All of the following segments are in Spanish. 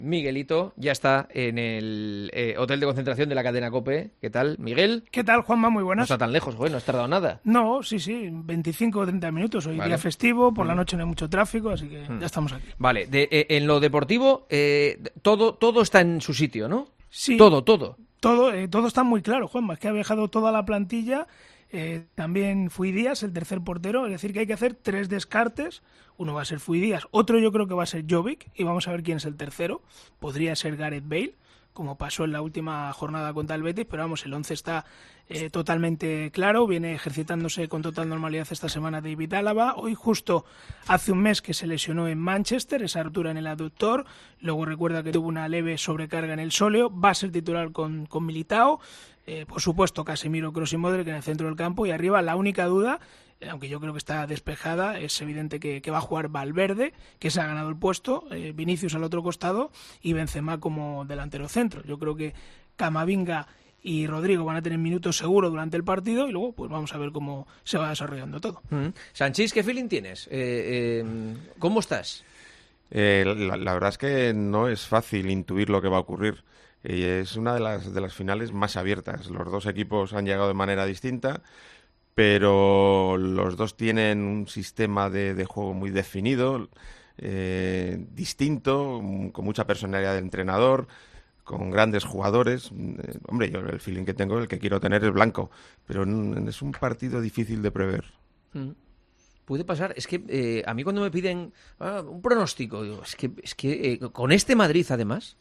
Miguelito ya está en el hotel de concentración de la cadena COPE. ¿Qué tal, Miguel? ¿Qué tal, Juanma? Muy buenas. No está tan lejos, no has tardado nada. No, sí, 25 o 30 minutos. Hoy día festivo, por la noche no hay mucho tráfico, así que ya estamos aquí. Vale, en lo deportivo todo está en su sitio, ¿no? Sí. Todo Está muy claro, Juanma. Es que ha viajado toda la plantilla. También Fui Díaz, el tercer portero, es decir que hay que hacer 3 descartes. Uno va a ser Fui Díaz, otro yo creo que va a ser Jovic y vamos a ver quién es el tercero. Podría ser Gareth Bale, como pasó en la última jornada contra el Betis, pero vamos, el 11 está totalmente claro. Viene ejercitándose con total normalidad esta semana David Álava. Hoy justo hace un mes que se lesionó en Manchester, esa rotura en el aductor. Luego recuerda que tuvo una leve sobrecarga en el sóleo. Va a ser titular con Militao. Por supuesto, Casemiro, Kroos y Modric en el centro del campo. Y arriba la única duda, aunque yo creo que está despejada, es evidente que va a jugar Valverde, que se ha ganado el puesto, Vinicius al otro costado y Benzema como delantero centro. Yo creo que Camavinga y Rodrigo van a tener minutos seguro durante el partido y luego pues vamos a ver cómo se va desarrollando todo. Sanchís, ¿qué feeling tienes? ¿Cómo estás? La verdad es que no es fácil intuir lo que va a ocurrir. Es una de las finales más abiertas. Los dos equipos han llegado de manera distinta, pero los dos tienen un sistema de juego muy definido, distinto, con mucha personalidad del entrenador, con grandes jugadores. Hombre, yo el feeling que tengo, el que quiero tener es blanco, pero es un partido difícil de prever. Puede pasar, es que a mí cuando me piden un pronóstico, digo, es que con este Madrid además,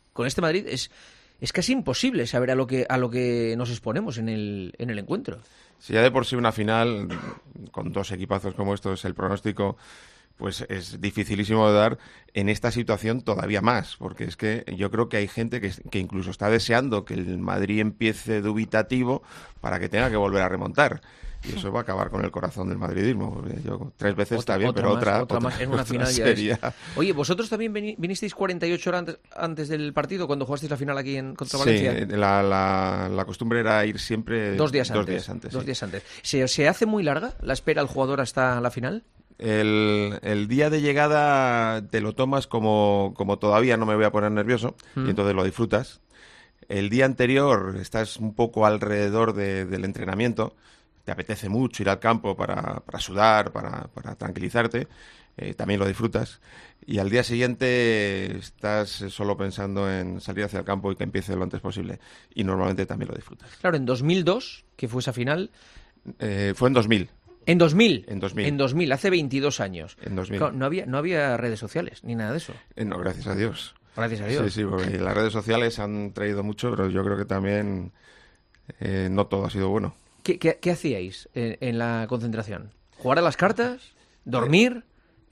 es casi imposible saber a lo que nos exponemos en el encuentro. Si ya de por sí una final, con dos equipazos como estos, el pronóstico pues es dificilísimo de dar, en esta situación todavía más, porque es que yo creo que hay gente que incluso está deseando que el Madrid empiece dubitativo para que tenga que volver a remontar. Y eso va a acabar con el corazón del madridismo. Yo 3 veces está bien, pero otra más en una final ya sería... Oye, ¿vosotros también vinisteis 48 horas antes del partido cuando jugasteis la final aquí contra Valencia? Sí, la costumbre era ir siempre 2 días antes. 2 días antes. ¿Se hace muy larga la espera al jugador hasta la final? El día de llegada te lo tomas como todavía no me voy a poner nervioso, y entonces lo disfrutas. El día anterior estás un poco alrededor del entrenamiento, te apetece mucho ir al campo para sudar, para tranquilizarte, también lo disfrutas. Y al día siguiente estás solo pensando en salir hacia el campo y que empiece lo antes posible. Y normalmente también lo disfrutas. Claro, en 2002, que fue esa final... fue en 2000. ¿En 2000? En 2000, hace 22 años. En 2000. Claro, no había redes sociales, ni nada de eso. No, gracias a Dios. Gracias a Dios. Sí, porque las redes sociales han traído mucho, pero yo creo que también no todo ha sido bueno. ¿Qué hacíais en la concentración? ¿Jugar a las cartas? ¿Dormir?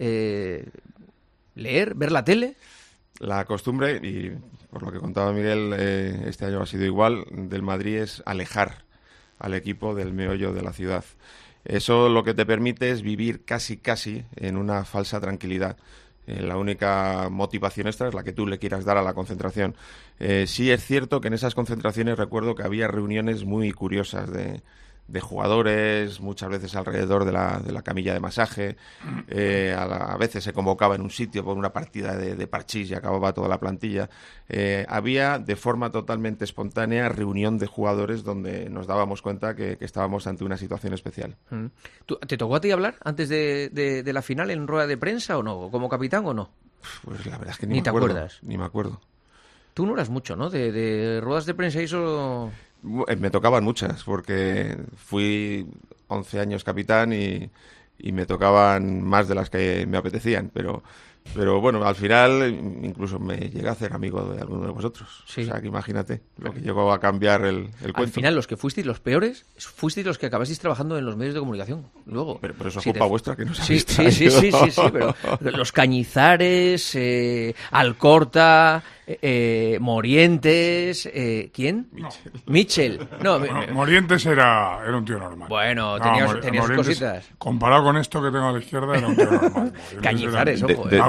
¿Leer? ¿Ver la tele? La costumbre, y por lo que contaba Miguel, este año ha sido igual, del Madrid es alejar al equipo del meollo de la ciudad. Eso lo que te permite es vivir casi en una falsa tranquilidad. La única motivación extra es la que tú le quieras dar a la concentración. Sí es cierto que en esas concentraciones recuerdo que había reuniones muy curiosas de jugadores, muchas veces alrededor de la camilla de masaje. A veces se convocaba en un sitio por una partida de parchís y acababa toda la plantilla. Había de forma totalmente espontánea reunión de jugadores donde nos dábamos cuenta que estábamos ante una situación especial. ¿Te tocó a ti hablar antes de la final en rueda de prensa o no? ¿Como capitán o no? Pues la verdad es que ni me acuerdo. ¿Acuerdas? Ni me acuerdo. Tú no eras mucho, ¿no? De ruedas de prensa y eso... Me tocaban muchas, porque fui 11 años capitán y me tocaban más de las que me apetecían, pero bueno, al final incluso me llegué a hacer amigo de alguno de vosotros. Sí. O sea, que imagínate lo que llegó a cambiar el cuento. Al final, los que fuisteis los peores, fuisteis los que acabasteis trabajando en los medios de comunicación. Luego, pero eso es culpa vuestra, que no sabéis. Sí, pero los Cañizares, Alcorta... Morientes, ¿quién? Michel. No, Morientes era un tío normal. Bueno, tenías cositas. Comparado con esto que tengo a la izquierda, era un tío normal. Cañizares, ojo. De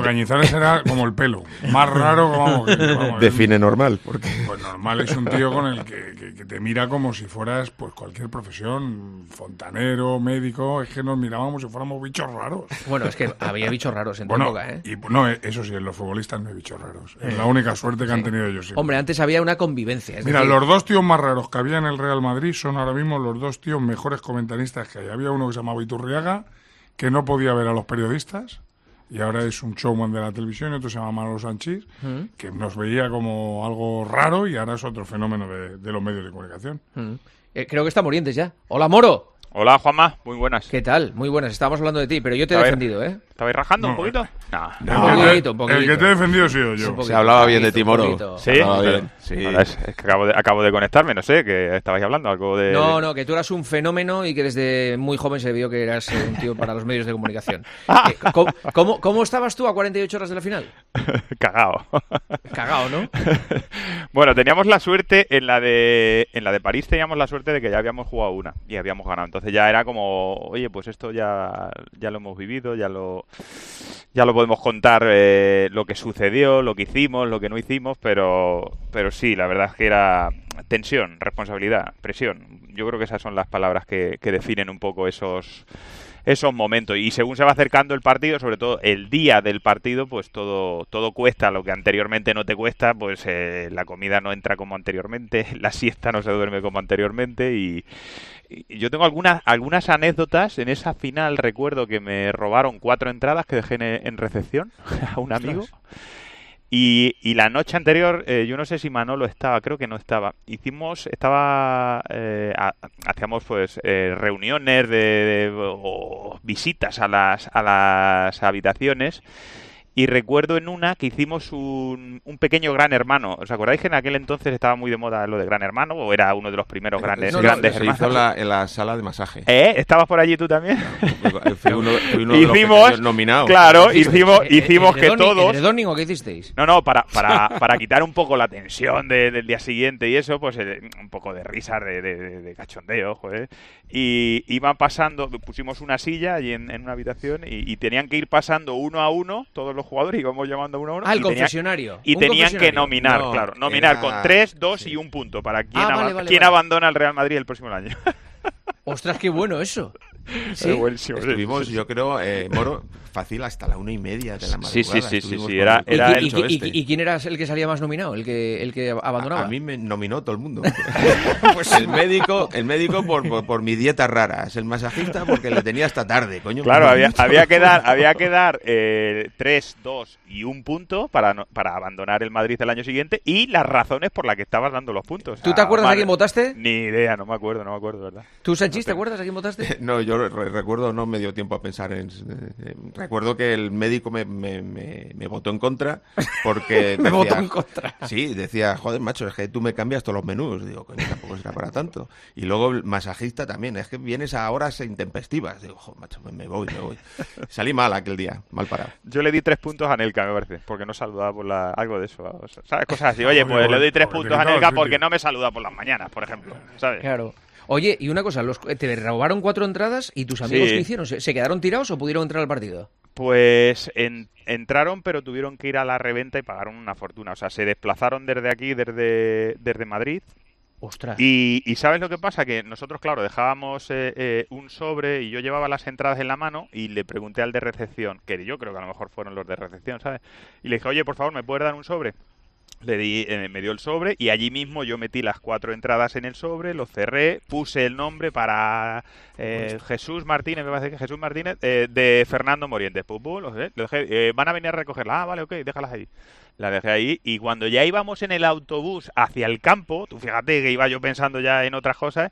Cañizares era como el pelo, más raro, vamos, Define normal, porque... Pues normal es un tío con el que te mira como si fueras pues cualquier profesión, fontanero, médico, es que nos mirábamos como si fuéramos bichos raros. Bueno, es que había bichos raros en tu Bueno, época, ¿eh? y, no, eso sí, en los futbolistas no hay bichos raros. Es la única suerte que han tenido ellos siempre. Hombre, antes había una convivencia. Mira, decir, los dos tíos más raros que había en el Real Madrid son ahora mismo los dos tíos mejores comentaristas que hay. Había uno que se llamaba Iturriaga, que no podía ver a los periodistas, y ahora es un showman de la televisión, y otro se llama Manolo Sanchís, que nos veía como algo raro y ahora es otro fenómeno de los medios de comunicación. Creo que está Morientes ya. Hola, Moro. Hola, Juanma, muy buenas. ¿Qué tal? Muy buenas. Estábamos hablando de ti, pero yo te he A ver. defendido, ¿eh? ¿Estabais rajando un No, poquito? No. Un poquito. El que te he defendido he sido yo. Se hablaba bien de ti, Moro. Un poquito. ¿Sí? Se hablaba bien, sí. Ahora es que acabo de conectarme, no sé, que estabais hablando, algo de... No, que tú eras un fenómeno y que desde muy joven se vio que eras un tío para los medios de comunicación. ¿Cómo estabas tú a 48 horas de la final? Cagao. Cagao, ¿no? Bueno, teníamos la suerte, en la de París teníamos la suerte de que ya habíamos jugado una y habíamos ganado. Entonces ya era como, oye, pues esto ya lo hemos vivido, ya lo podemos contar, lo que sucedió, lo que hicimos, lo que no hicimos, pero sí, la verdad es que era tensión, responsabilidad, presión. Yo creo que esas son las palabras que definen un poco esos momentos. Y según se va acercando el partido, sobre todo el día del partido, pues todo cuesta. Lo que anteriormente no te cuesta, pues la comida no entra como anteriormente, la siesta no se duerme como anteriormente. Y yo tengo algunas anécdotas. En esa final recuerdo que me robaron 4 entradas que dejé en recepción a un amigo. Y la noche anterior, yo no sé si Manolo estaba, creo que no estaba. Hacíamos pues reuniones o visitas a las habitaciones. Y recuerdo en una que hicimos un pequeño Gran Hermano. ¿Os acordáis que en aquel entonces estaba muy de moda lo de Gran Hermano? ¿O era uno de los primeros grandes se hermanos? hizo en la sala de masaje. ¿Estabas por allí tú también? Fui uno de los pequeños nominados. Claro, hicimos que todos... ¿El Redonning o qué hicisteis? No, para quitar un poco la tensión del día siguiente y eso, pues un poco de risas, de cachondeo, joder. Y iban pasando, pusimos una silla allí en una habitación y tenían que ir pasando uno a uno todos los jugadores, íbamos llamando uno a uno. El confesionario. Y tenían que nominar, No, claro, nominar era... con 3, 2 sí. y 1 punto para Vale. quién abandona el Real Madrid el próximo año. Ostras, qué bueno eso. Sí. Buenísimo, Estuvimos, sí. yo creo, Moro, fácil hasta la 1:30 de la madrugada. Sí. Era ¿Y quién era el que salía más nominado? ¿El que abandonaba? A mí me nominó todo el mundo. Pues el médico por mi dieta rara. Es el masajista porque le tenía hasta tarde, coño. Claro, había que dar 3, 2 y 1 punto para abandonar el Madrid el año siguiente y las razones por las que estabas dando los puntos. ¿Tú te acuerdas a quién votaste? Ni idea, no me acuerdo, ¿verdad? ¿Tú, Sanchís, te acuerdas a quién votaste? No, yo recuerdo, no me dio tiempo a pensar en... recuerdo que el médico me votó en contra porque... Me votó en contra. Sí, decía, joder, macho, es que tú me cambias todos los menús. Digo, coño, tampoco será para tanto. Y luego el masajista también, es que vienes a horas intempestivas. Digo, joder, macho, me voy. Salí mal aquel día, mal parado. Yo le di 3 puntos a Nelka, me parece, porque no saludaba por algo de eso, ¿sabes? Cosas así. Oye, pues le doy 3 puntos a Nelka porque no me saluda por las mañanas, por ejemplo, ¿sabes? Claro. Oye, y una cosa, te robaron 4 entradas y tus amigos, Sí. ¿qué hicieron? ¿Se quedaron tirados o pudieron entrar al partido? Pues entraron, pero tuvieron que ir a la reventa y pagaron una fortuna. O sea, se desplazaron desde aquí, desde Madrid. Ostras. Y ¿sabes lo que pasa? Que nosotros, claro, dejábamos un sobre y yo llevaba las entradas en la mano y le pregunté al de recepción, que yo creo que a lo mejor fueron los de recepción, ¿sabes? Y le dije, oye, por favor, ¿me puedes dar un sobre? Le di, me dio el sobre y allí mismo yo metí las 4 entradas en el sobre, lo cerré, puse el nombre para Jesús Martínez, me parece que Jesús Martínez, de Fernando Morientes. Lo dejé, van a venir a recogerla. Ah, vale, ok, déjalas ahí. La dejé ahí y cuando ya íbamos en el autobús hacia el campo, tú fíjate que iba yo pensando ya en otras cosas,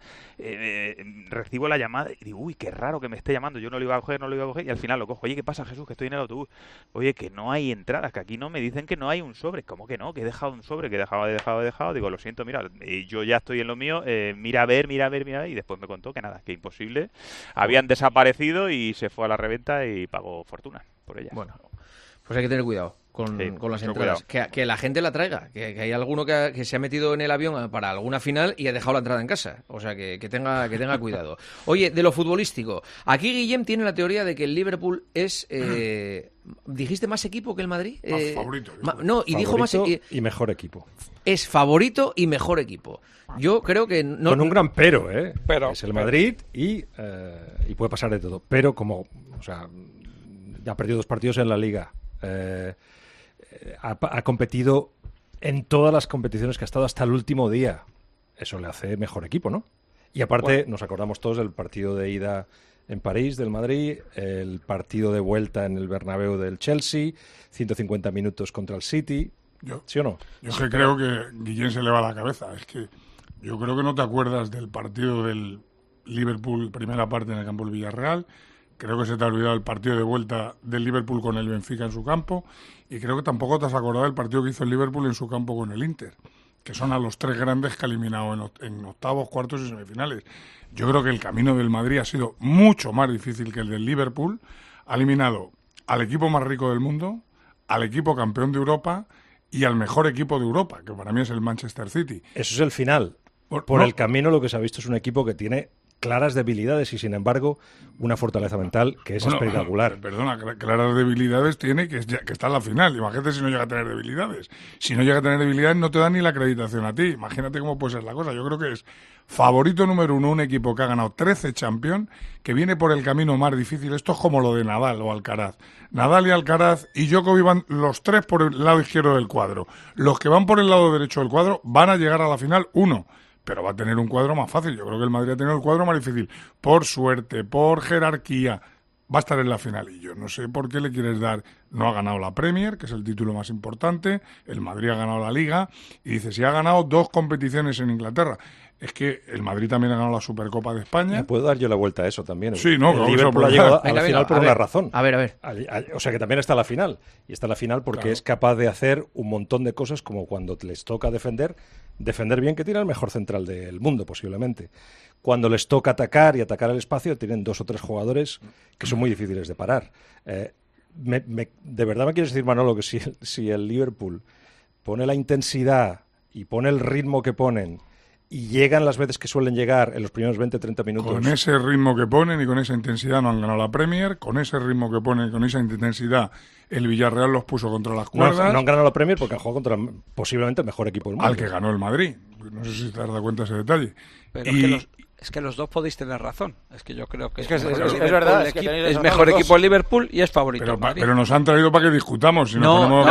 recibo la llamada y digo, uy, qué raro que me esté llamando, yo no lo iba a coger y al final lo cojo. Oye, ¿qué pasa, Jesús? Que estoy en el autobús. Oye, que no hay entradas, que aquí no me dicen que no hay un sobre. ¿Cómo que no? Que he dejado un sobre, que he dejado. Digo, lo siento, mira, yo ya estoy en lo mío, mira a ver, y después me contó que nada, que imposible. Habían desaparecido y se fue a la reventa y pagó fortuna por ellas. Bueno, pues hay que tener cuidado con las mucho entradas. Que la gente la traiga, que hay alguno que se ha metido en el avión para alguna final y ha dejado la entrada en casa. O sea, que tenga cuidado. Oye, de lo futbolístico, aquí Guillem tiene la teoría de que el Liverpool es... ¿dijiste más equipo que el Madrid? Favorito. No, y dijo más... y mejor equipo. Es favorito y mejor equipo. Yo creo que... no Con un gran pero, Pero, es el Madrid y puede pasar de todo. Pero como, o sea, ya ha perdido 2 partidos en la Liga. Ha competido en todas las competiciones que ha estado hasta el último día. Eso le hace mejor equipo, ¿no? Y aparte, nos acordamos todos del partido de ida en París del Madrid, el partido de vuelta en el Bernabéu del Chelsea, 150 minutos contra el City. ¿Sí o no? Yo que creo que Guillén se le va la cabeza. Es que yo creo que no te acuerdas del partido del Liverpool, primera parte en el campo del Villarreal. Creo que se te ha olvidado el partido de vuelta del Liverpool con el Benfica en su campo. Y creo que tampoco te has acordado del partido que hizo el Liverpool en su campo con el Inter, que son a los 3 grandes que ha eliminado en octavos, cuartos y semifinales. Yo creo que el camino del Madrid ha sido mucho más difícil que el del Liverpool. Ha eliminado al equipo más rico del mundo, al equipo campeón de Europa y al mejor equipo de Europa, que para mí es el Manchester City. Eso es el final. Por el camino lo que se ha visto es un equipo que tiene claras debilidades y, sin embargo, una fortaleza mental que es espectacular. Perdona, claras debilidades tiene que está en la final. Imagínate si no llega a tener debilidades. Si no llega a tener debilidades no te dan ni la acreditación a ti. Imagínate cómo puede ser la cosa. Yo creo que es favorito número 1 un equipo que ha ganado 13 Champions, que viene por el camino más difícil. Esto es como lo de Nadal o Alcaraz. Nadal y Alcaraz y Djokovic van los 3 por el lado izquierdo del cuadro. Los que van por el lado derecho del cuadro van a llegar a la final uno. Pero va a tener un cuadro más fácil. Yo creo que el Madrid ha tenido el cuadro más difícil. Por suerte, por jerarquía, va a estar en la final. Y yo no sé por qué le quieres dar. No ha ganado la Premier, que es el título más importante. El Madrid ha ganado la Liga. Y dice, si ha ganado 2 competiciones en Inglaterra. Es que el Madrid también ha ganado la Supercopa de España. ¿Puedo dar yo la vuelta a eso también? Sí, no, el Liverpool ha llegado a la final por una razón. A ver. O sea que también está en la final. Y está en la final porque es capaz de hacer un montón de cosas, como cuando les toca defender bien, que tiene el mejor central del mundo posiblemente. Cuando les toca atacar y atacar el espacio, tienen 2 o 3 jugadores que son muy difíciles de parar. ¿De verdad me quieres decir, Manolo, que si el Liverpool pone la intensidad y pone el ritmo que ponen y llegan las veces que suelen llegar en los primeros 20-30 minutos? Con ese ritmo que ponen y con esa intensidad no han ganado la Premier. Con ese ritmo que ponen, con esa intensidad, el Villarreal los puso contra las cuerdas. No han ganado la Premier porque han jugado contra posiblemente el mejor equipo del mundo. Al que ganó el Madrid. No sé si te has dado cuenta de ese detalle. Pero es que los dos podéis tener razón. Es que yo creo que es verdad. Es mejor equipo el Liverpool y es favorito el Madrid. Pero nos han traído para que discutamos. Si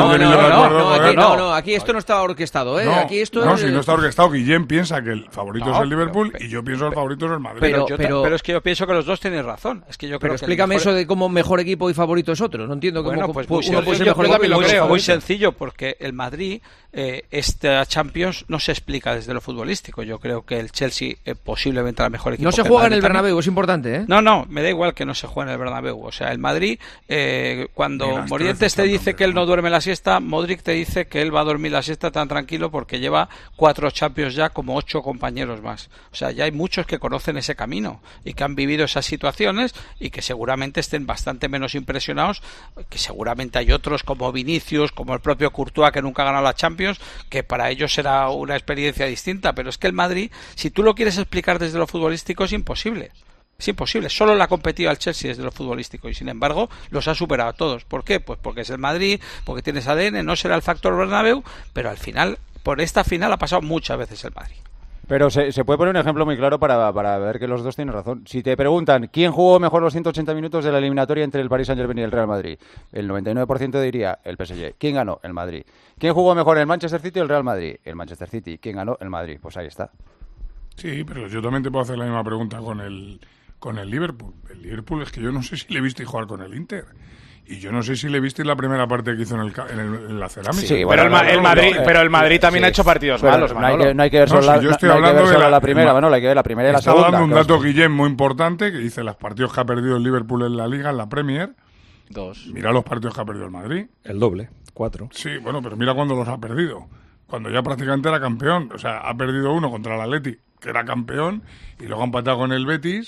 aquí esto no está orquestado. Aquí esto si no está orquestado, Guillén piensa que el favorito es el Liverpool y yo pienso que el favorito es el Madrid. Pero es que yo pienso que los dos tienen razón. Es que yo creo explícame eso de cómo mejor equipo y favorito es otro. No entiendo cómo uno puede ser mejor equipo. Muy sencillo, porque el Madrid, esta Champions no se explica desde lo futbolístico. Yo creo que el Chelsea posiblemente el mejor equipo. No se juega en el Bernabéu, es importante, ¿eh? No, me da igual que no se juegue en el Bernabéu. O sea, el Madrid, cuando Morientes te dice que él no duerme la siesta, Modric te dice que él va a dormir la siesta tan tranquilo porque lleva 4 Champions ya, como 8 compañeros más. O sea, ya hay muchos que conocen ese camino y que han vivido esas situaciones y que seguramente estén bastante menos impresionados, que seguramente hay otros como Vinicius, como el propio Courtois, que nunca ha ganado la Champions, que para ellos será una experiencia distinta. Pero es que el Madrid, si tú lo quieres explicar desde lo futbolístico, es imposible. Es imposible. Solo le ha competido al Chelsea desde lo futbolístico y, sin embargo, los ha superado a todos. ¿Por qué? Pues porque es el Madrid, porque tienes ADN, no será el factor Bernabéu, pero al final, por esta final ha pasado muchas veces el Madrid. Pero se puede poner un ejemplo muy claro para ver que los dos tienen razón. Si te preguntan quién jugó mejor los 180 minutos de la eliminatoria entre el Paris Saint-Germain y el Real Madrid, el 99% diría el PSG. ¿Quién ganó? El Madrid. ¿Quién jugó mejor, el Manchester City o el Real Madrid? El Manchester City. ¿Quién ganó? El Madrid. Pues ahí está. Sí, pero yo también te puedo hacer la misma pregunta con el Liverpool. El Liverpool es que yo no sé si le viste jugar con el Inter. Y yo no sé si le viste la primera parte que hizo en la cerámica. Sí, bueno, pero el Madrid también ha hecho partidos malos, Manolo. No hay que ver solo la primera, Manolo, hay que ver la primera y la segunda. Está dando un dato, Guillén, muy importante, que dice los partidos que ha perdido el Liverpool en la Liga, en la Premier. 2. Mira los partidos que ha perdido el Madrid. El doble, 4. Sí, bueno, pero mira cuándo los ha perdido. Cuando ya prácticamente era campeón. O sea, ha perdido uno contra el Atleti, que era campeón, y luego ha empatado con el Betis,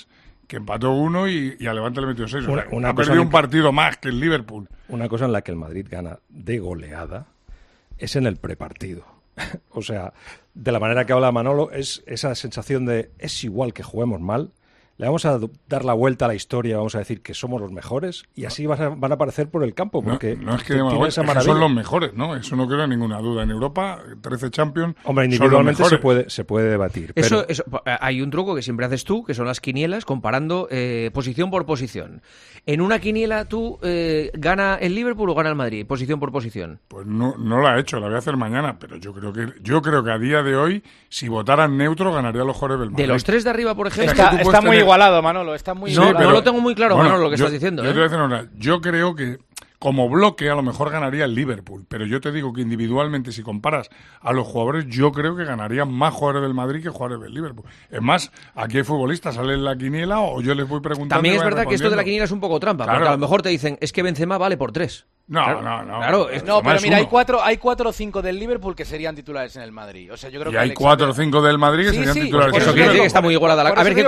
que empató 1 y a Levante le metió 6. Una ha cosa perdido un partido más que el Liverpool. Una cosa en la que el Madrid gana de goleada es en el prepartido. O sea, de la manera que habla Manolo, es esa sensación de es igual que juguemos mal, le vamos a dar la vuelta a la historia, vamos a decir que somos los mejores y así van a aparecer por el campo. Porque no es que son los mejores, ¿no? Eso no queda ninguna duda. En Europa, 13 Champions. Hombre, individualmente se puede debatir. Eso, hay un truco que siempre haces tú, que son las quinielas, comparando posición por posición. En una quiniela, ¿tú gana el Liverpool o gana el Madrid? Posición por posición. Pues no la he hecho, la voy a hacer mañana, pero yo creo que a día de hoy, si votaran neutro, ganaría los jugadores del Madrid. De los 3 de arriba, por ejemplo. Está muy igualado, Manolo. Está muy igualado. No lo tengo muy claro, Manolo, lo que estás diciendo. Yo te voy a decir una cosa. Yo creo que como bloque a lo mejor ganaría el Liverpool, pero yo te digo que individualmente, si comparas a los jugadores, yo creo que ganarían más jugadores del Madrid que jugadores del Liverpool. Es más, aquí hay futbolistas, salen la quiniela o yo les voy preguntando. También es verdad que esto de la quiniela es un poco trampa, porque a lo mejor te dicen, es que Benzema vale por 3. No. Claro, no, pero mira, hay 4 o 5 del Liverpool que serían titulares en el Madrid. O sea, yo creo y que hay 4 o 5 del Madrid que serían titulares en el Liverpool. Eso quiere decir que está muy igualada. A ver, ¿qué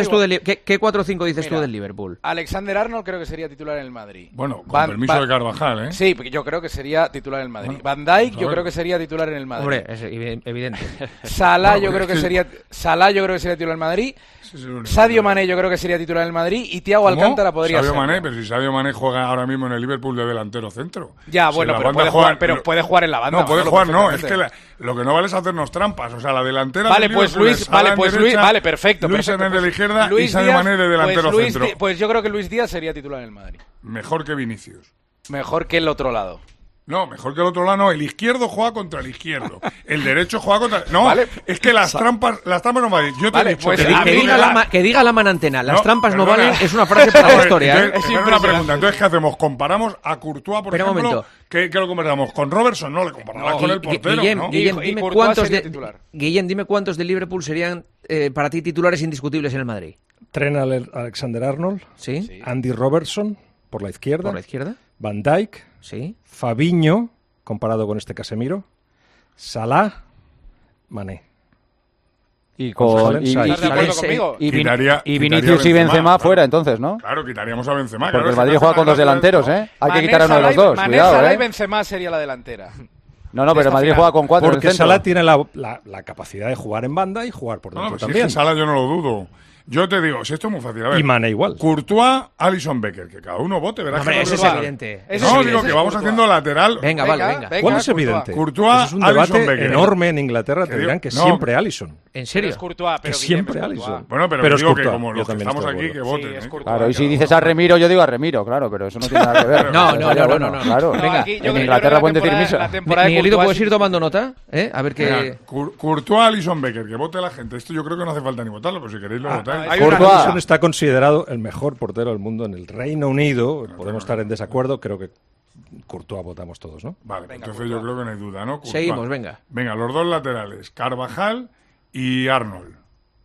4 o 5 dices tú del Liverpool? Alexander-Arnold creo que sería titular en el Madrid. Bueno, con permiso de Carvajal, ¿eh? Sí, yo creo que sería titular en el Madrid. Van Dijk yo creo que sería titular en el Madrid. Hombre, es evidente. Salah yo creo que sería titular en el Madrid. Sadio Mané yo creo que sería titular en el Madrid y Thiago Alcántara podría ser. Sadio Mané, pero si Sadio Mané juega ahora mismo en el Liverpool de delantero centro. Ya, bueno, pero puede jugar en la banda. No, puede jugar, no, es que lo que no vale es hacernos trampas, o sea, la delantera vale, pues Luis, perfecto. Luis Hernández de la izquierda y Sadio Mané de delantero centro. Pues yo creo que Luis Díaz sería titular en el Madrid. Mejor que Vinicius. Mejor que el otro lado. No, mejor que el otro lado no. El izquierdo juega contra el izquierdo. El derecho juega contra... No, vale. Es que las trampas no valen. Yo te he dicho... Pues que diga la manantena. Las trampas no valen es una frase para la historia. Es una pregunta. Entonces, ¿qué hacemos? ¿Comparamos a Courtois, por ejemplo? ¿Qué lo comparamos? ¿Con Robertson? No, le comparamos con el portero, Guillem, dime cuántos de Liverpool serían para ti titulares indiscutibles en el Madrid. Trent Alexander-Arnold. Sí. Andy Robertson, por la izquierda. Por la izquierda. Van Dijk. Sí. Fabinho, comparado con este Casemiro. Salah, Mané. Y Vinicius y Benzema fuera, entonces, ¿no? Claro, quitaríamos a Benzema. Porque el Madrid juega con 2 delanteros, ¿eh? Hay que quitar a uno de los dos. Mané, Salah y Benzema sería la delantera. No, pero el Madrid juega con 4 porque Salah tiene la capacidad de jugar en banda y jugar por dentro también. Si Salah yo no lo dudo. Yo te digo, si esto es muy fácil. A ver, y Mané igual. Courtois, Alisson Becker, que cada uno vote, verás. Hombre, eso es evidente. Digo que vamos haciendo lateral. Venga. ¿Cuál es evidente? Courtois, es un debate Becker. enorme en Inglaterra, te dirán que siempre Alisson. ¿En serio? Es Courtois, que siempre Alisson. Bueno, pero digo que como los que estamos aquí, que voten. Claro, y si dices a Remiro, yo digo a Remiro, claro, pero eso no tiene nada que ver. No. Claro, venga, en Inglaterra pueden decir misa. Miguelito, ¿puedes ir tomando nota? A ver qué... Courtois, Alisson Becker, que vote la gente. Esto yo creo que no hace falta ni votarlo, pero si queréis lo votáis. Courtois está considerado el mejor portero del mundo en el Reino Unido. Podemos estar en desacuerdo, creo que Courtois votamos todos, ¿no? Vale, entonces yo creo que no hay duda, ¿no? Courtois. Seguimos, venga. Venga, los dos laterales, Carvajal y Arnold.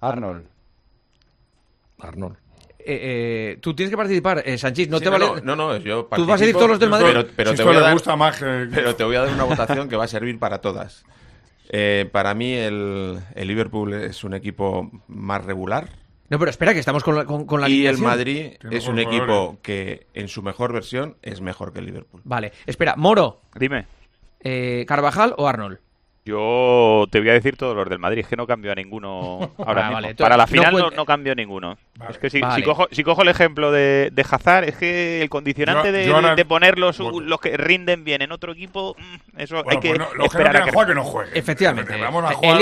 Tú tienes que participar, Sanchís, no sí, te vale... No, yo participo. Tú vas a decir todos los del Madrid. Pero te voy a dar... gusta más que... Pero te voy a dar una votación que va a servir para todas. Para mí el Liverpool es un equipo más regular. No, pero espera, que estamos con la y el Madrid es un equipo que en su mejor versión es mejor que el Liverpool. Vale, espera, Moro. Dime. ¿Carvajal o Arnold? Yo te voy a decir todos los del Madrid, es que no cambio a ninguno ahora mismo. Vale, para la final no cambio a ninguno. Vale, es que si cojo el ejemplo de Hazard, es que el condicionante de poner los que rinden bien en otro equipo, eso hay que esperar a que juegue, que no juegue. Efectivamente. Vamos a jugar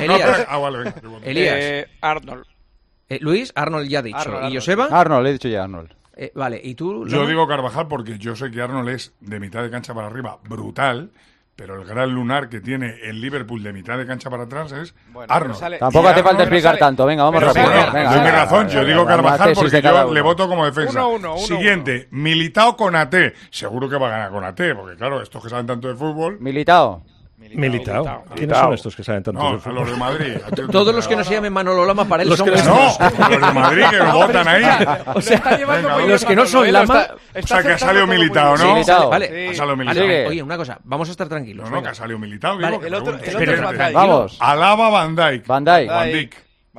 Elías. Arnold. Luis, Arnold ya ha dicho. ¿Y Joseba? Arnold, he dicho ya Arnold. Vale, ¿y tú? Yo digo Carvajal porque yo sé que Arnold es de mitad de cancha para arriba brutal, pero el gran lunar que tiene el Liverpool de mitad de cancha para atrás es Arnold. Tampoco hace falta explicar tanto, venga, vamos rápido. Tienes razón, yo digo Carvajal porque yo le voto como defensa. Siguiente, Militao con AT. Seguro que va a ganar con AT, porque claro, estos que saben tanto de fútbol... Militao. ¿Quiénes son estos que saben tanto de fútbol? Los de Madrid. Todos los que no se llamen Manolo Lama para él son... No, los de Madrid que votan ahí. O sea, los que no son Lama... O sea, que ha salido Militao, ¿no? Vale. Ha salido Militao. Oye, una cosa, vamos a estar tranquilos. No, que ha salido Militao. Vale, el otro vamos. Alaba, Van Dijk.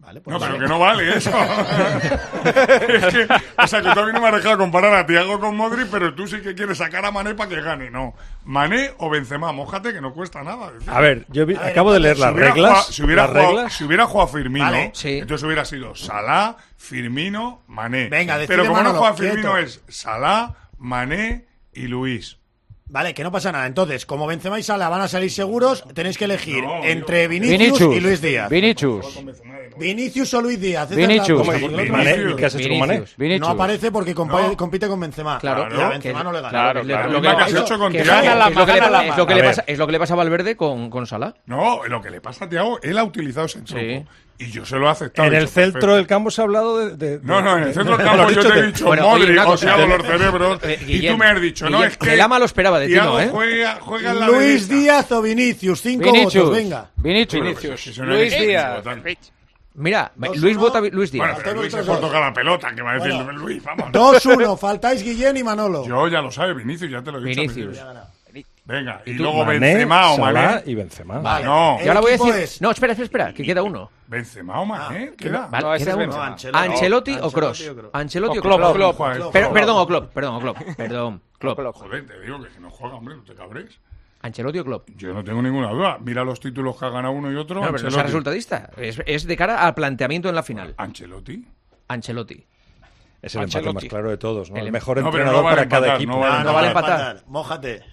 Vale, pues No, pero que no vale eso. Es que, o sea, que tú a mí no me has dejado comparar a Thiago con Modric, pero tú sí que quieres sacar a Mané para que gane. No, Mané o Benzema, mójate que no cuesta nada. A ver, acabo de leer las reglas. Si hubiera jugado Firmino, Vale, sí. entonces hubiera sido Salah, Firmino, Mané. Venga, decide, pero como Manolo, no juega Firmino quieto. es Salah, Mané y Luis. Vale, que no pasa nada. Entonces, como Benzema y Salah van a salir seguros, tenéis que elegir No, entre Vinicius y Luis Díaz. Vinicius o Luis Díaz. Esa es la Vinicius. cosa, ¿Y porque el otro Mané? Vinicius. ¿Y qué has hecho con Mané? no aparece porque compite con Benzema. Claro, y a Benzema no le gana. Claro, Lo claro. que Lo que ha has hecho con que Thiago. gana Lama, gana Lama. es lo que le pasa a Valverde con Salah. No, lo que le pasa a Thiago, él ha utilizado ese truco. Sí. Y yo se lo he aceptado. En he el dicho, centro perfecto. del campo se ha hablado de No, en el centro del Lo campo has yo dicho te he tú. dicho Bueno, oye, Modric, una o cosa, sea, los cerebros, y Guillem, tú me has dicho, no, Guillem, es que que Lama lo esperaba de ti, Thiago ¿no, eh? juega en la Luis derecha. Díaz o Vinicius. 5 Vinicius. votos, venga. Vinicius. Eso no Luis es Díaz. importante. Mira, 2-1. Luis vota Luis Díaz. Bueno, pero Luis Hacemos es por otros tocar la pelota, que va a decir Bueno. Luis, vamos. 2-1. Faltáis Guillén y Manolo. Yo ya lo sabe, Vinicius, ya te lo he dicho. Vinicius. Venga, y tú? luego Mané, Benzema o Salah Mané. y Benzema. Vale. No. Y ahora voy a equipo decir. es- No, espera, que queda uno. Benzema o Mané, queda. Vale, No, ese queda es uno. Benzema. Ancelotti o Ancelotti Kroos. o Kroos. Ancelotti o Klopp, Kroos. Klopp. Joder, Perdón, o Klopp. Perdón, Klopp. Joder, te digo que no juega, hombre, no te cabres. Ancelotti o Klopp. Yo no tengo ninguna duda. Mira los títulos que ha ganado uno y otro. No, pero no sea Ancelotti. resultadista. Es de cara al planteamiento en la final. Ancelotti. Ancelotti. Es el empate Ancelotti. más claro de todos, ¿no? El El mejor No, pero entrenador no vale para cada empatar, equipo. no vale No vale empatar. Mójate.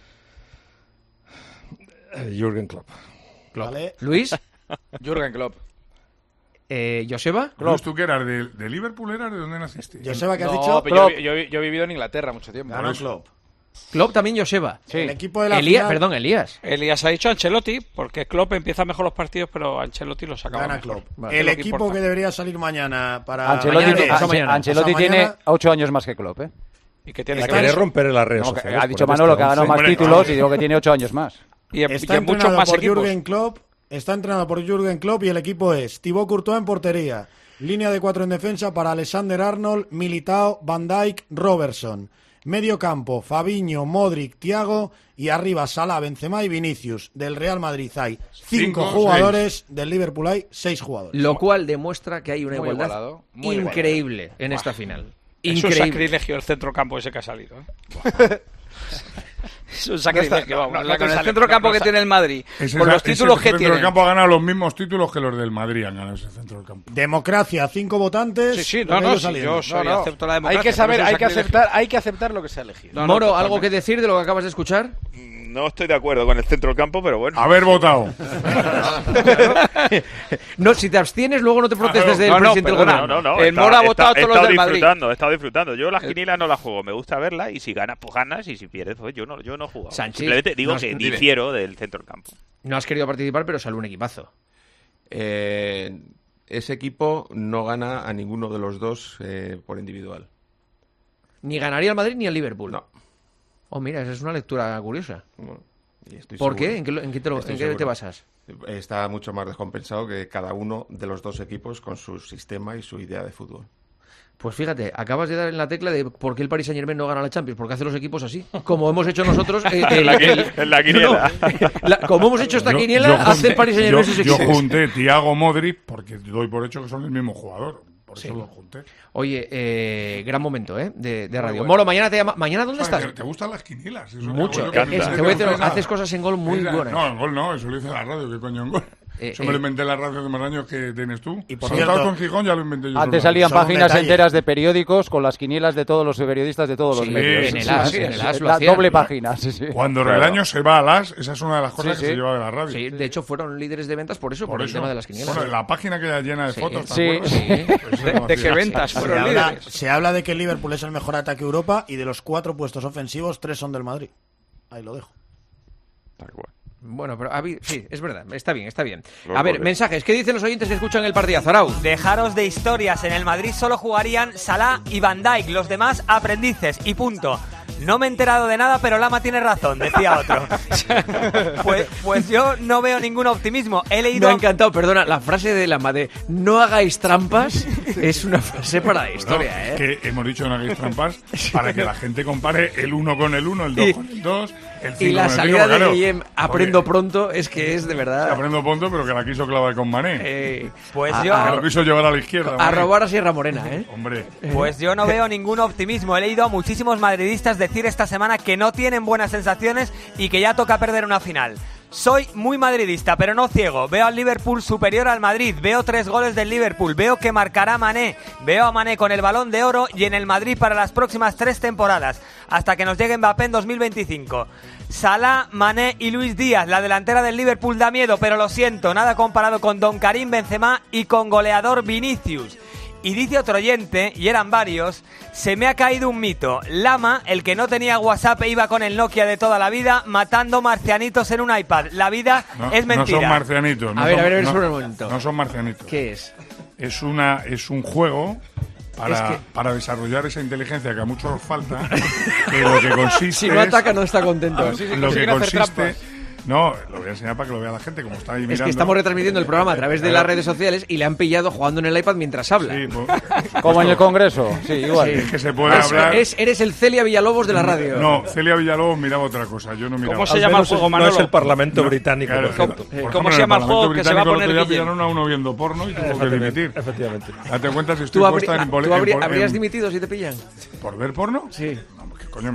Jürgen Klopp. Vale. Luis, Jürgen Klopp. Joseba. Luis, ¿tú qué eras? ¿De Liverpool eras? ¿De dónde naciste? Joseba, ¿qué has No, dicho? pero yo he vivido en Inglaterra mucho tiempo. Ganó Klopp. Klopp también Joseba. El equipo de la Elías, final perdón, Elías. Elías ha dicho Ancelotti, porque Klopp empieza mejor los partidos, pero Ancelotti los acaba gana mejor. Klopp. Vale, El es lo que equipo importa. que debería salir mañana para... Ancelotti, Mañana, ti- pasado mañana. Ancelotti Pasado tiene mañana. 8 años más que Klopp, ¿eh? Y que tiene La que querer romper en las redes No, que sociales. ha dicho poner Manolo este que ha ganado 11. más Hombre, títulos no. y digo que tiene 8 años más. y Está en muchos entrenado más por equipos. Jürgen Klopp. Está entrenado por Jürgen Klopp y el equipo es Thibaut Courtois en portería. Línea de 4 en defensa para Alexander Arnold, Militao, Van Dijk, Robertson. Medio campo, Fabinho, Modric, Thiago y arriba Salah, Benzema y Vinicius. Del Real Madrid hay 5 Cinco, jugadores, del Liverpool hay 6 jugadores. Lo cual demuestra que hay una Muy igualdad igualado, muy increíble en esta final. Es un Increíble. sacrilegio el centrocampo ese que ha salido. ¿eh? Es un sacrilegio, vamos. no te Con el sale, centrocampo no que sa- tiene el Madrid, Ese con los ese títulos que centro tiene. del campo ha ganado los mismos títulos que los del Madrid han ganado ese centro del campo. Democracia, 5 votantes. Sí, sí, con no, no, ellos sí, saliendo. yo soy, No, no. acepto la Hay democracia. que saber, pero es un sacrilegio. hay que aceptar lo que se ha elegido. No, no, Moro, totalmente. ¿algo que decir de lo que acabas de escuchar? No estoy de acuerdo con el centro del campo, pero bueno. Haber votado. No, si te abstienes, luego no te protestes del no, presidente del perdona, gobierno. No, El Moro ha votado a todos los del Madrid. He estado disfrutando. Yo las quinielas no las juego, me gusta verlas y si ganas, pues ganas y si pierdes, pues yo no he jugado. Sánchez, Simplemente digo no has- que dime. difiero del centro del campo. No has querido participar, pero sale un equipazo. Ese equipo no gana a ninguno de los dos por individual. Ni ganaría el Madrid ni el Liverpool. No. Oh, mira, esa es una lectura curiosa. Bueno, y estoy ¿Por seguro. qué? ¿En qué Estoy te seguro. basas? Está mucho más descompensado que cada uno de los dos equipos con su sistema y su idea de fútbol. Pues fíjate, acabas de dar en la tecla de por qué el Paris Saint-Germain no gana la Champions, porque hace los equipos así, como hemos hecho nosotros En la quiniela. como hemos hecho esta quiniela, hace el Paris Saint-Germain sus yo equipos. junté Thiago, Modric porque doy por hecho que son el mismo jugador. Por eso los junté. Oye, gran momento, de radio. Bueno. Moro, mañana ¿Mañana dónde estás? ¿Te gustan las quinielas? Eso Mucho. yo que encanta. no Te voy a decir, sé nada. haces cosas en gol muy buenas. No, en gol no, eso lo hice en la radio. ¿Qué coño en gol? Eso me lo inventé en la radio hace más años que tienes tú. Y por Cuando cierto, estabas con Gijón ya lo inventé yo. Antes solo. salían Solo un páginas detalle. enteras de periódicos con las quinielas de todos los periodistas de todos los Sí, medios. en el As, en el As lo hacían. doble página, sí, sí. Cuando Relaño se va a las, esa es una de las cosas Sí, que sí. se lleva de la radio. Sí, de hecho fueron líderes de ventas por eso, por el eso. tema de las quinielas. Bueno, la página que ya llena de Sí. fotos, ¿te Sí. acuerdas? Sí. Pues eso lo ¿De qué hacía. ventas fueron habla, líderes? se habla de que el Liverpool es el mejor ataque de Europa y de los 4 puestos ofensivos, 3 son del Madrid. Ahí lo dejo. Bueno, pero sí, es verdad, está bien, está bien. Los A ver, goles. mensajes, ¿qué dicen los oyentes que escuchan el partidazo, Arau? Dejaros de historias, en el Madrid solo jugarían Salah y Van Dijk, los demás aprendices y punto. No me he enterado de nada, pero Lama tiene razón, decía otro. Pues yo no veo ningún optimismo. He leído... Me ha encantado, perdona, la frase de Lama de no hagáis trampas es una frase para la historia, Que hemos dicho no hagáis trampas para que la gente compare el 1 con el 1, el 2 con el 2, el 5 y la con el salida 5, de Guillem aprendo pronto es que es de verdad. Aprendo pronto, pero que la quiso clavar con Mané. Pues que lo quiso llevar a la izquierda. A robar a Sierra Morena, Hombre. Pues yo no veo ningún optimismo. He leído a muchísimos madridistas decir esta semana que no tienen buenas sensaciones y que ya toca perder una final. Soy muy madridista, pero no ciego. Veo al Liverpool superior al Madrid. Veo 3 goles del Liverpool. Veo que marcará Mané. Veo a Mané con el Balón de Oro y en el Madrid para las próximas 3 temporadas, hasta que nos llegue Mbappé en 2025. Salah, Mané y Luis Díaz. La delantera del Liverpool da miedo, pero lo siento, nada comparado con Don Karim Benzema y con goleador Vinicius. Y dice otro oyente, y eran varios, se me ha caído un mito. Lama, el que no tenía WhatsApp e iba con el Nokia de toda la vida, matando marcianitos en un iPad. La vida es mentira. No son marcianitos. A ver, un momento. No son marcianitos. ¿Qué es? Es un juego para desarrollar esa inteligencia que a muchos nos falta, que lo que consiste si no ataca no está contento. Lo que consiste... No, lo voy a enseñar para que lo vea la gente, como está ahí mirando. Es que estamos retransmitiendo el programa a través de las redes sociales y le han pillado jugando en el iPad mientras habla. Sí, como en el Congreso, sí, igual. Sí, es que se puede hablar... Eres el Celia Villalobos de la radio. No, Celia Villalobos miraba otra cosa, yo no miraba. ¿Cómo se llama el juego, Manolo? No es el Parlamento británico, por ejemplo. ¿Cómo se llama el juego que se va a poner Guillem? Pillaron a uno viendo porno y tuvo que dimitir. Efectivamente. Date cuenta si estoy puesta en... ¿Tú habrías dimitido si te pillan? ¿Por ver porno? Sí. ¿Qué coño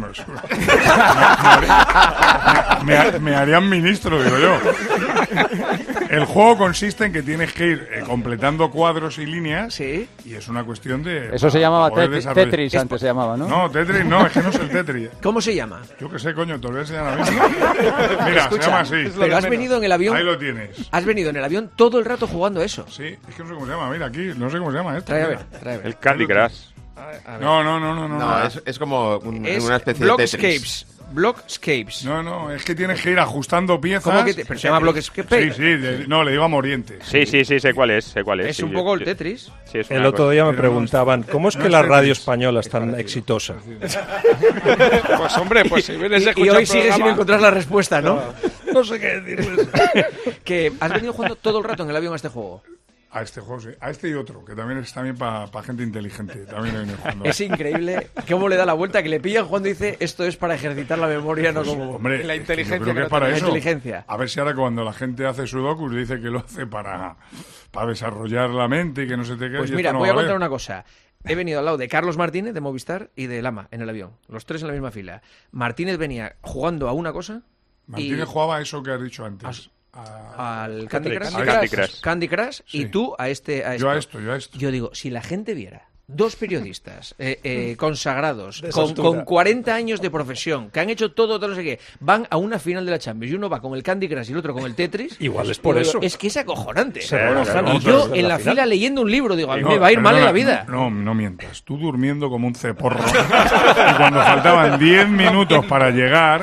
me harían ministro, digo yo. El juego consiste en que tienes que ir completando cuadros y líneas. Sí. Y es una cuestión de... Eso se llamaba Tetris, antes se llamaba, ¿no? No, Tetris no, es que no es el Tetris. ¿Cómo se llama? Yo qué sé, coño, te lo voy a enseñar ahora mismo. Mira, escucha, se llama así. Pero has venido en el avión... Ahí lo tienes. Has venido en el avión todo el rato jugando eso. Sí, es que no sé cómo se llama, mira, aquí, no sé cómo se llama esto. Trae a ver. El Candy Crush. No, es como una especie de Tetris. Blockscapes. No, es que tienes que ir ajustando piezas. ¿Cómo que pero se llama Blockscapes? Sí, no, le digo a Morientes. Sí, sé cuál es. Es sí, un poco el Tetris. Sí, el otro día me preguntaban, ¿cómo es que la radio española es tan exitosa? Pues hombre, pues si vienes a escuchar y hoy sigues sin encontrar la respuesta, ¿no? No sé qué decir. Que has venido jugando todo el rato en el avión a este juego. A este juego, sí. A este y otro, que también es también para gente inteligente. También he venido jugando. Es increíble cómo le da la vuelta, que le pillan jugando y dice, esto es para ejercitar la memoria, no como... Hombre, la inteligencia. Yo creo que es para eso. Inteligencia. A ver si ahora cuando la gente hace sudokus dice que lo hace para desarrollar la mente y que no se te quede. Pues mira, voy a contar una cosa. He venido al lado de Carlos Martínez, de Movistar, y de Lama, en el avión. Los 3 en la misma fila. Martínez venía jugando a una cosa... Martínez jugaba a eso que has dicho antes. Al Candy Crush sí. Y tú a este. Yo a esto. Yo digo, si la gente viera 2 periodistas consagrados, con 40 años de profesión, que han hecho todo, no sé qué, van a una final de la Champions y uno va con el Candy Crush y el otro con el Tetris. Igual es por eso. Es que es acojonante. Claro, y yo en la fila leyendo un libro, digo, a mí me va a ir mal en la vida. No mientas. Tú durmiendo como un ceporro. Y cuando faltaban 10 minutos para llegar,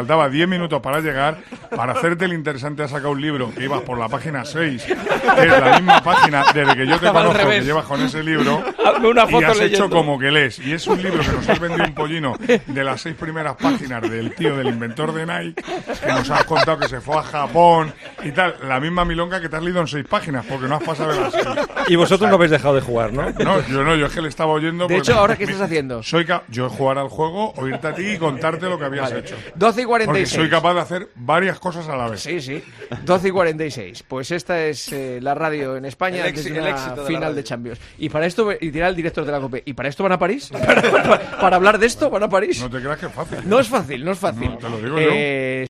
para hacerte el interesante, has sacado un libro que ibas por la página 6, que es la misma página desde que yo te conozco que llevas con ese libro. Una foto y has leyendo. hecho como que lees. Y es un libro que nos has vendido un pollino de las 6 primeras páginas del tío del inventor de Nike, que nos has contado que se fue a Japón y tal. La misma milonga que te has leído en 6 páginas, porque no has pasado de las 6. Y vosotros no habéis dejado de jugar, ¿no? No, yo es que le estaba oyendo. De hecho, ¿ahora qué estás haciendo? Yo jugar al juego, oírte a ti y contarte lo que habías hecho. 12:46. Porque soy capaz de hacer varias cosas a la vez. Sí. 12:46. Pues esta es la radio en España El desde éxito una de la final radio. de Champions. Y para esto, y dirá el director de la COPE, ¿y para esto van a París? ¿Para hablar de esto van a París? No te creas que es fácil. No es fácil. No, te lo digo yo.